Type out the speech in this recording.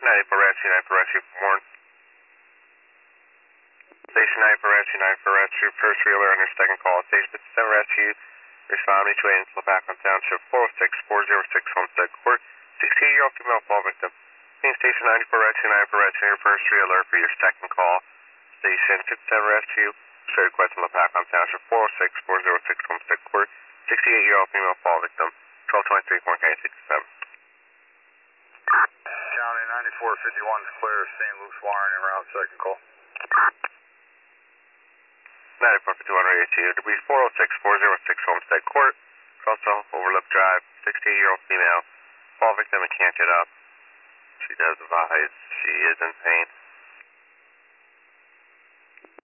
94 Rescue Warren. Station 94 Rescue, first reeler under second call. Station 57 Rescue, respond each way in Slapacon Township, 406-406 Homestead Court. 68-year-old female fall victim. Station 94 Rescue, your first reeler for your second call. Station 57 Rescue, straight request in Slapacon Township, 406-406 Homestead Court. 68-year-old female fall victim, 1223 Corn County 67. County 9451 is clear, St. Luke's wiring en route, second call. 9451 radio to you, debris 406-406 Homestead Court, Crossville, Overlook Drive, 68-year-old female, fall victim and can't get up. She does advise she is in pain.